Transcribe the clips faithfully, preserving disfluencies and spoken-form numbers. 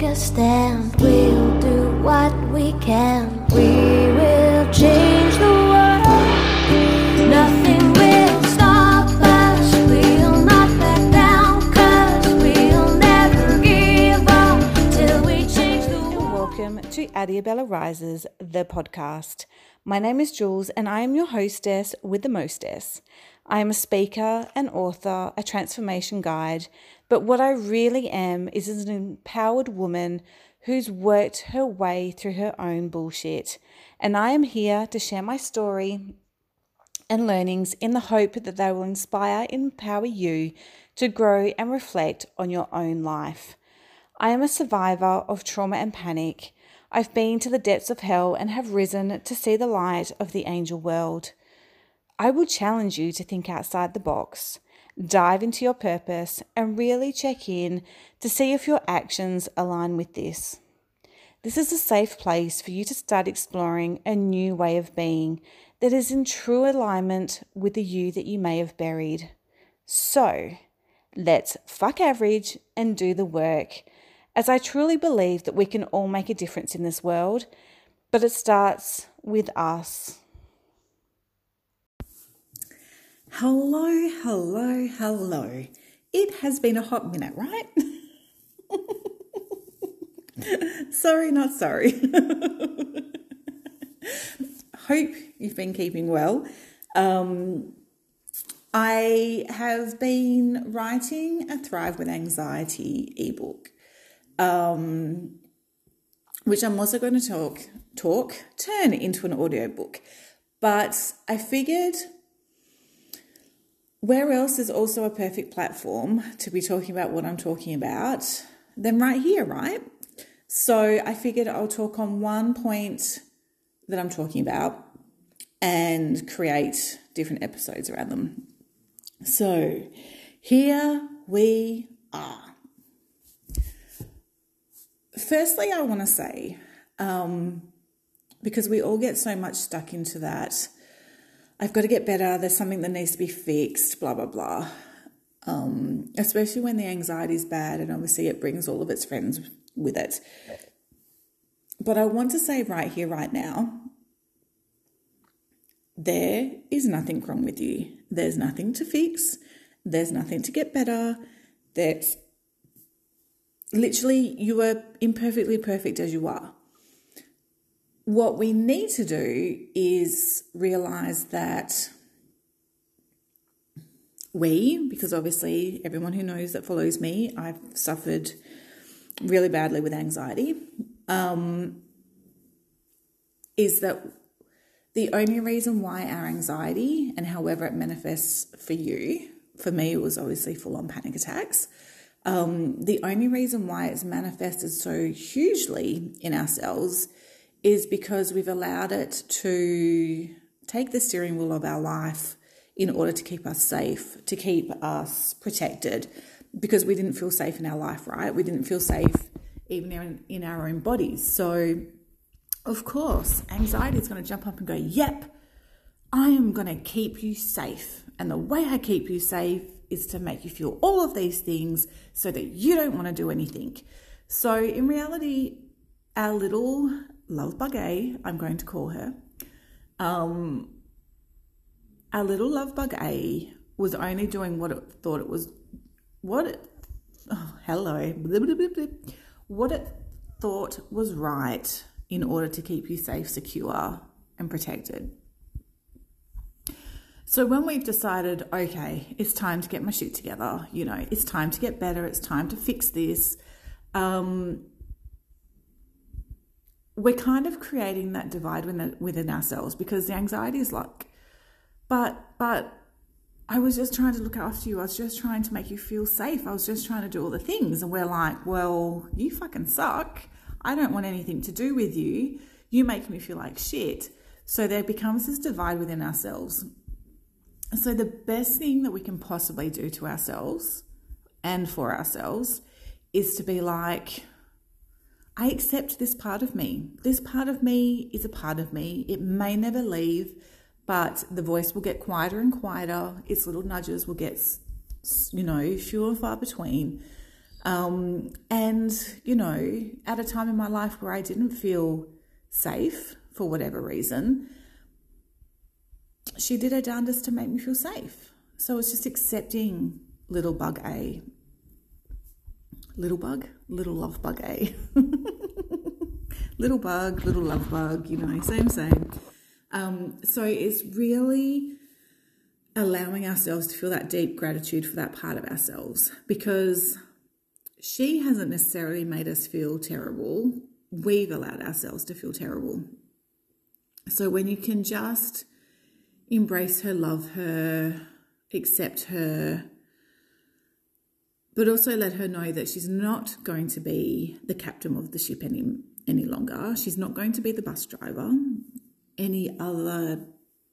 a stand, we'll do what we can. We will change the world. Nothing will stop us. We'll not back down, cause we'll never give up till we change the world. Welcome to Adiabella Rises, the podcast. My name is Jules and I am your hostess with the mostess. I am a speaker, an author, a transformation guide, but what I really am is an empowered woman who's worked her way through her own bullshit. And I am here to share my story and learnings in the hope that they will inspire and empower you to grow and reflect on your own life. I am a survivor of trauma and panic. I've been to the depths of hell and have risen to see the light of the angel world. I will challenge you to think outside the box, dive into your purpose, and really check in to see if your actions align with this. This is a safe place for you to start exploring a new way of being that is in true alignment with the you that you may have buried. So, let's fuck average and do the work, as I truly believe that we can all make a difference in this world, but it starts with us. Hello, hello, hello. It has been a hot minute, right? Sorry, not sorry. Hope you've been keeping well. Um, I have been writing a Thrive with Anxiety ebook, um, which I'm also going to talk, talk, turn into an audiobook. But I figured, where else is also a perfect platform to be talking about what I'm talking about than right here, right? So I figured I'll talk on one point that I'm talking about and create different episodes around them. So here we are. Firstly, I want to say, um, because we all get so much stuck into that, I've got to get better, there's something that needs to be fixed, blah, blah, blah. Um, especially when the anxiety is bad and obviously it brings all of its friends with it. But I want to say right here, right now, there is nothing wrong with you. There's nothing to fix. There's nothing to get better. There's literally, you are imperfectly perfect as you are. What we need to do is realize that we, because obviously everyone who knows that follows me, I've suffered really badly with anxiety, um, is that the only reason why our anxiety and however it manifests for you, for me it was obviously full-on panic attacks, um, the only reason why it's manifested so hugely in ourselves is because we've allowed it to take the steering wheel of our life in order to keep us safe, to keep us protected, because we didn't feel safe in our life, right? We didn't feel safe even in, in our own bodies. So, of course, anxiety is going to jump up and go, yep, I am going to keep you safe. And the way I keep you safe is to make you feel all of these things so that you don't want to do anything. So, in reality, our little Love Bug A, I'm going to call her. Um, our little Love Bug A was only doing what it thought it was, what it, oh, hello, blah, blah, blah, blah, what it thought was right in order to keep you safe, secure, and protected. So when we've decided, okay, it's time to get my shit together, you know, it's time to get better, it's time to fix this, um, we're kind of creating that divide within, within ourselves, because the anxiety is like, but, but I was just trying to look after you. I was just trying to make you feel safe. I was just trying to do all the things. And we're like, well, you fucking suck. I don't want anything to do with you. You make me feel like shit. So there becomes this divide within ourselves. So the best thing that we can possibly do to ourselves and for ourselves is to be like, I accept this part of me. This part of me is a part of me. It may never leave, but the voice will get quieter and quieter. Its little nudges will get, you know, few and far between. Um, and, you know, at a time in my life where I didn't feel safe for whatever reason, she did her darndest to make me feel safe. So it's just accepting little bug A. Little bug? Little love bug A. Little bug, little love bug, you know, same, same. Um, so it's really allowing ourselves to feel that deep gratitude for that part of ourselves, because she hasn't necessarily made us feel terrible. We've allowed ourselves to feel terrible. So when you can just embrace her, love her, accept her, but also let her know that she's not going to be the captain of the ship any, any longer. She's not going to be the bus driver. Any other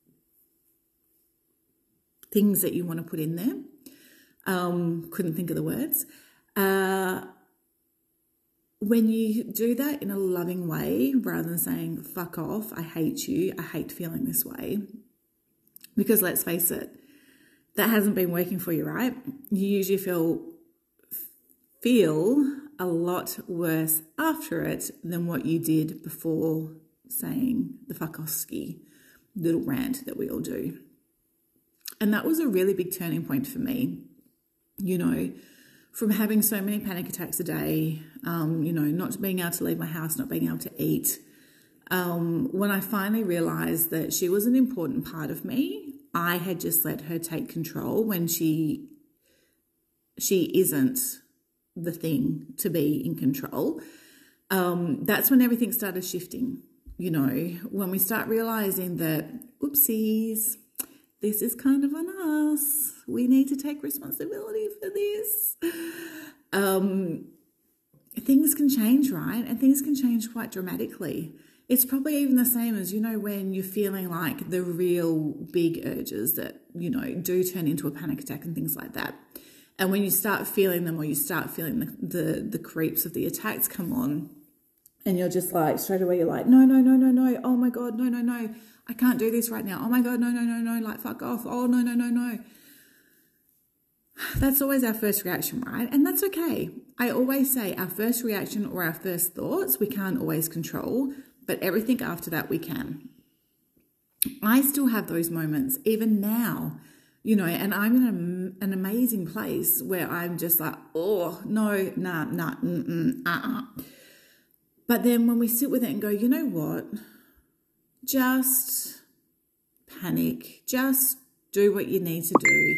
things that you want to put in there. Um, couldn't think of the words. Uh, when you do that in a loving way, rather than saying, fuck off, I hate you, I hate feeling this way. Because let's face it, that hasn't been working for you, right? You usually feel feel a lot worse after it than what you did before saying the fuck off-ski little rant that we all do. And that was a really big turning point for me, you know, from having so many panic attacks a day, um, you know, not being able to leave my house, not being able to eat. Um, when I finally realised that she was an important part of me, I had just let her take control when she she isn't the thing to be in control. Um, that's when everything started shifting. You know, when we start realising that, oopsies, this is kind of on us. We need to take responsibility for this. Um, things can change, right? And things can change quite dramatically. It's probably even the same as, you know, when you're feeling like the real big urges that, you know, do turn into a panic attack and things like that. And when you start feeling them, or you start feeling the, the, the creeps of the attacks come on, and you're just like, straight away, you're like, no, no, no, no, no. Oh my God, no, no, no. I can't do this right now. Oh my God, no, no, no, no. Like, fuck off. Oh, no, no, no, no. That's always our first reaction, right? And that's okay. I always say our first reaction or our first thoughts, we can't always control, but everything after that we can. I still have those moments, even now, you know, and I'm in a, an amazing place where I'm just like, oh, no, nah, nah, mm-mm, uh-uh. But then when we sit with it and go, you know what, just panic, just do what you need to do.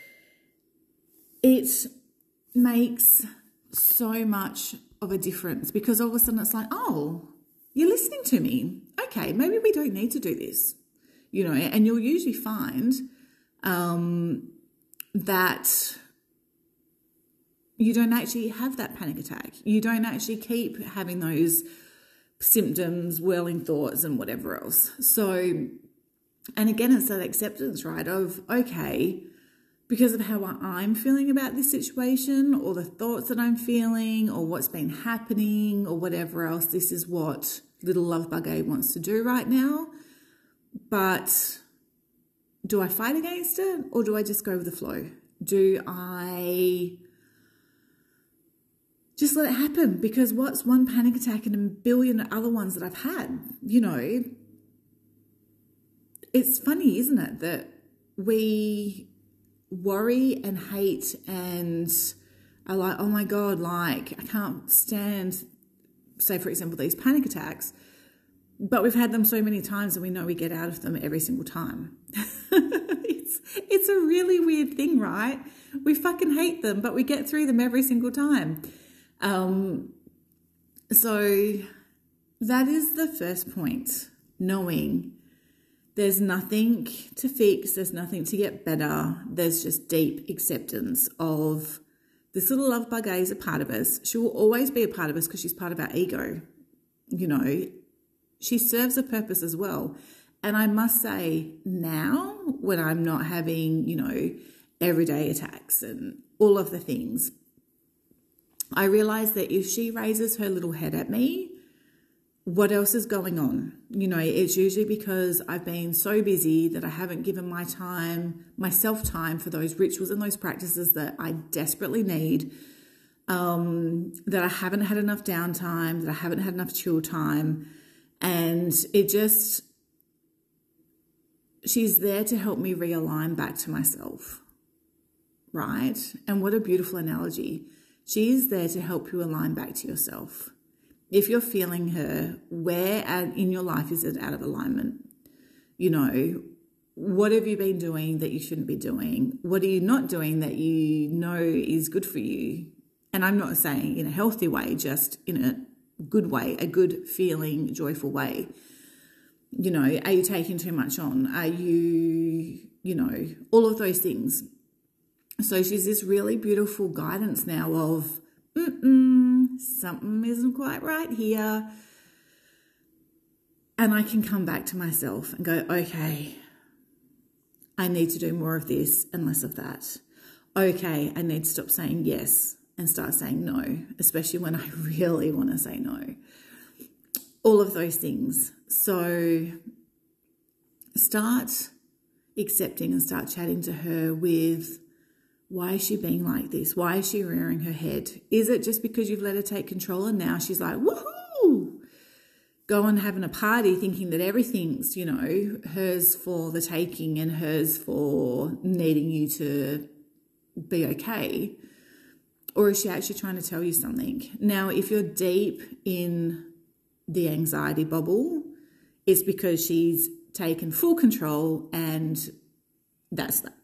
It makes so much of a difference, because all of a sudden it's like, oh, you're listening to me. Okay, maybe we don't need to do this, you know, and you'll usually find um, that you don't actually have that panic attack. You don't actually keep having those symptoms, whirling thoughts and whatever else. So, and again, it's that acceptance, right, of, okay, because of how I'm feeling about this situation, or the thoughts that I'm feeling, or what's been happening, or whatever else, this is what little love bug A wants to do right now. But do I fight against it, or do I just go with the flow? Do I just let it happen? Because what's one panic attack and a billion other ones that I've had? You know, it's funny, isn't it, that we worry and hate and are like, oh my God, like I can't stand, say for example, these panic attacks, but we've had them so many times and we know we get out of them every single time. it's it's a really weird thing, right? We fucking hate them, but we get through them every single time. Um, so that is the first point, knowing there's nothing to fix, there's nothing to get better, there's just deep acceptance of this little love bug A is a part of us. She will always be a part of us because she's part of our ego. You know, she serves a purpose as well. And I must say now, when I'm not having, you know, everyday attacks and all of the things, I realize that if she raises her little head at me, what else is going on? You know, it's usually because I've been so busy that I haven't given my time, myself time for those rituals and those practices that I desperately need. um, that I haven't had enough downtime, that I haven't had enough chill time. And it just, she's there to help me realign back to myself, right? And what a beautiful analogy. She is there to help you align back to yourself. If you're feeling her, where in your life is it out of alignment? You know, what have you been doing that you shouldn't be doing? What are you not doing that you know is good for you? And I'm not saying in a healthy way, just in a good way, a good feeling, joyful way. You know, are you taking too much on? Are you, you know, all of those things. So she's this really beautiful guidance now of, mm-mm, something isn't quite right here. And I can come back to myself and go, okay, I need to do more of this and less of that. Okay, I need to stop saying yes and start saying no, especially when I really want to say no. All of those things. So start accepting and start chatting to her with, why is she being like this? Why is she rearing her head? Is it just because you've let her take control and now she's like, woohoo, go and having a party thinking that everything's, you know, hers for the taking and hers for needing you to be okay? Or is she actually trying to tell you something? Now, if you're deep in the anxiety bubble, it's because she's taken full control and that's that.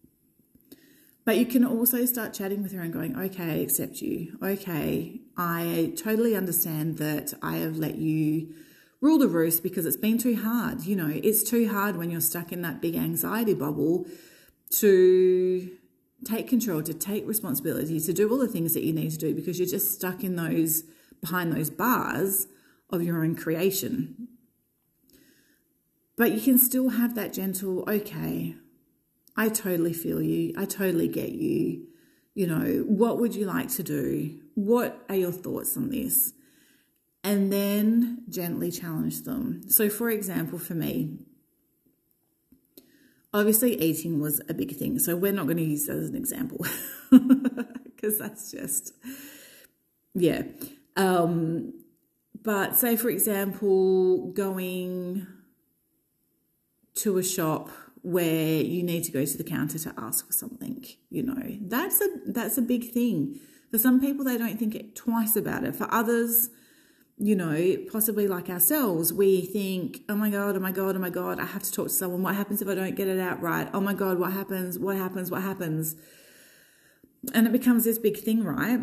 But you can also start chatting with her and going, okay, I accept you. Okay, I totally understand that I have let you rule the roost because it's been too hard. You know, it's too hard when you're stuck in that big anxiety bubble to take control, to take responsibility, to do all the things that you need to do because you're just stuck in those, behind those bars of your own creation. But you can still have that gentle, okay, I totally feel you. I totally get you. You know, what would you like to do? What are your thoughts on this? And then gently challenge them. So for example, for me, obviously eating was a big thing. So we're not going to use that as an example because that's just, yeah. Um, but say, for example, going to a shop where you need to go to the counter to ask for something, you know, that's a, that's a big thing. For some people, they don't think it twice about it. For others, you know, possibly like ourselves, we think, oh my God, oh my God, oh my God, I have to talk to someone. What happens if I don't get it out right? Oh my God, what happens? What happens? What happens? And it becomes this big thing, right?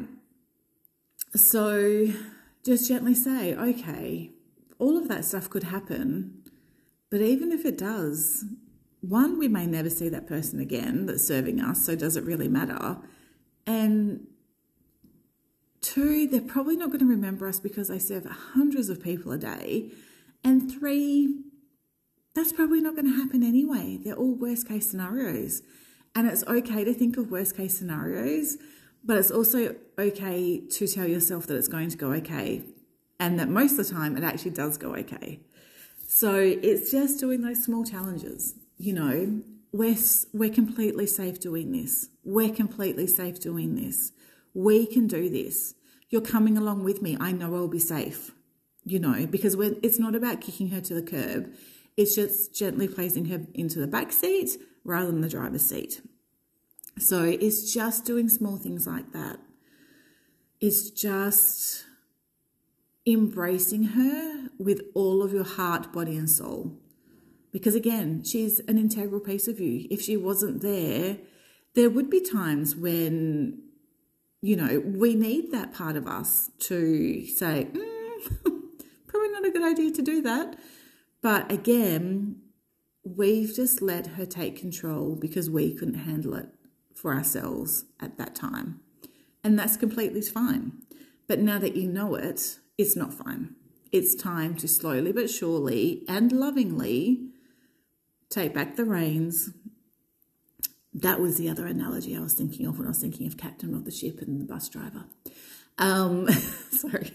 So just gently say, okay, all of that stuff could happen. But even if it does, one, we may never see that person again that's serving us, so does it really matter? And two, they're probably not going to remember us because they serve hundreds of people a day. And three, that's probably not going to happen anyway. They're all worst case scenarios. And it's okay to think of worst case scenarios, but it's also okay to tell yourself that it's going to go okay and that most of the time it actually does go okay. So it's just doing those small challenges. You know, we're, we're completely safe doing this. We're completely safe doing this. We can do this. You're coming along with me. I know I'll be safe, you know, because we're, it's not about kicking her to the curb. It's just gently placing her into the back seat rather than the driver's seat. So it's just doing small things like that. It's just embracing her with all of your heart, body and soul. Because again, she's an integral piece of you. If she wasn't there, there would be times when, you know, we need that part of us to say, mm, probably not a good idea to do that. But again, we've just let her take control because we couldn't handle it for ourselves at that time. And that's completely fine. But now that you know it, it's not fine. It's time to slowly but surely and lovingly take back the reins. That was the other analogy I was thinking of when I was thinking of captain of the ship and the bus driver. Um, sorry.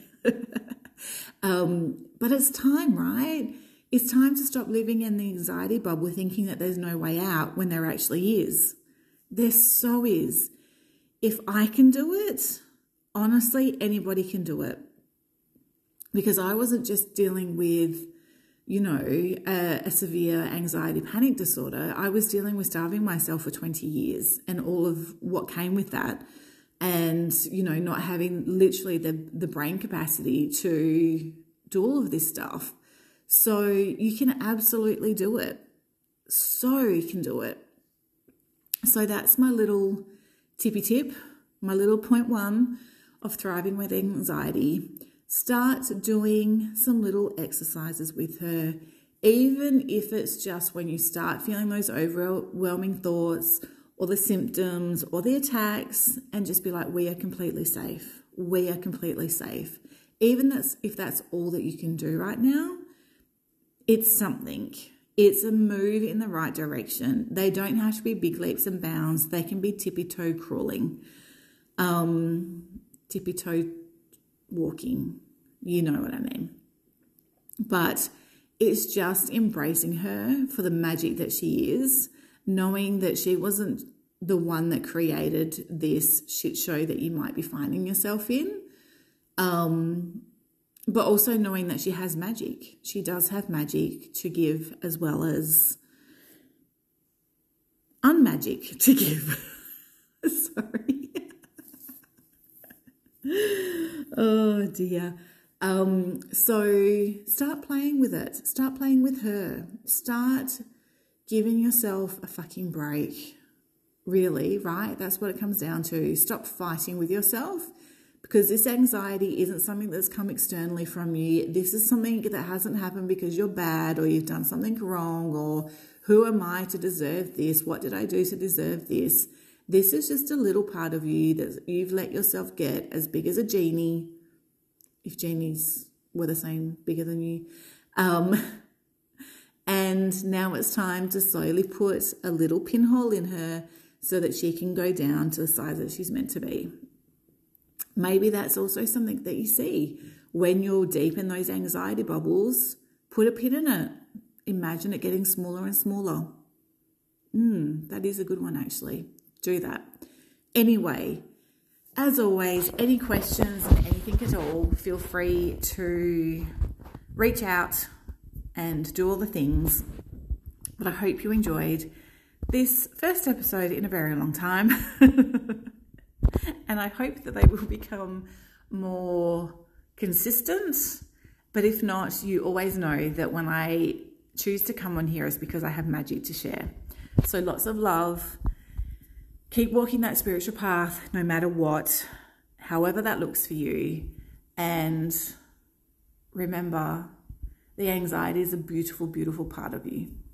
um, but it's time, right? It's time to stop living in the anxiety bubble thinking that there's no way out when there actually is. There so is. If I can do it, honestly, anybody can do it. Because I wasn't just dealing with, you know, a, a severe anxiety panic disorder. I was dealing with starving myself for twenty years and all of what came with that. And, you know, not having literally the, the brain capacity to do all of this stuff. So you can absolutely do it. So you can do it. So that's my little tippy tip, my little point one of thriving with anxiety. Start doing some little exercises with her, even if it's just when you start feeling those overwhelming thoughts or the symptoms or the attacks, and just be like, we are completely safe. We are completely safe. Even that's, if that's all that you can do right now, it's something. It's a move in the right direction. They don't have to be big leaps and bounds. They can be tippy-toe crawling, um, tippy-toe walking. You know what I mean. But it's just embracing her for the magic that she is, knowing that she wasn't the one that created this shit show that you might be finding yourself in. Um, but also knowing that she has magic. She does have magic to give as well as unmagic to give. Sorry. Oh dear. Um, so start playing with it. Start playing with her. Start giving yourself a fucking break. Really, right? That's what it comes down to. Stop fighting with yourself, because this anxiety isn't something that's come externally from you. This is something that hasn't happened because you're bad or you've done something wrong, or who am I to deserve this? What did I do to deserve this? This is just a little part of you that you've let yourself get as big as a genie, if genies were the same, bigger than you. Um, and now it's time to slowly put a little pinhole in her so that she can go down to the size that she's meant to be. Maybe that's also something that you see when you're deep in those anxiety bubbles. Put a pin in it. Imagine it getting smaller and smaller. Mm, that is a good one, actually. Do that. Anyway, as always, any questions and anything at all, feel free to reach out and do all the things. But I hope you enjoyed this first episode in a very long time. And I hope that they will become more consistent. But if not, you always know that when I choose to come on here, it's because I have magic to share. So lots of love. Keep walking that spiritual path no matter what, however that looks for you. And remember, the anxiety is a beautiful, beautiful part of you.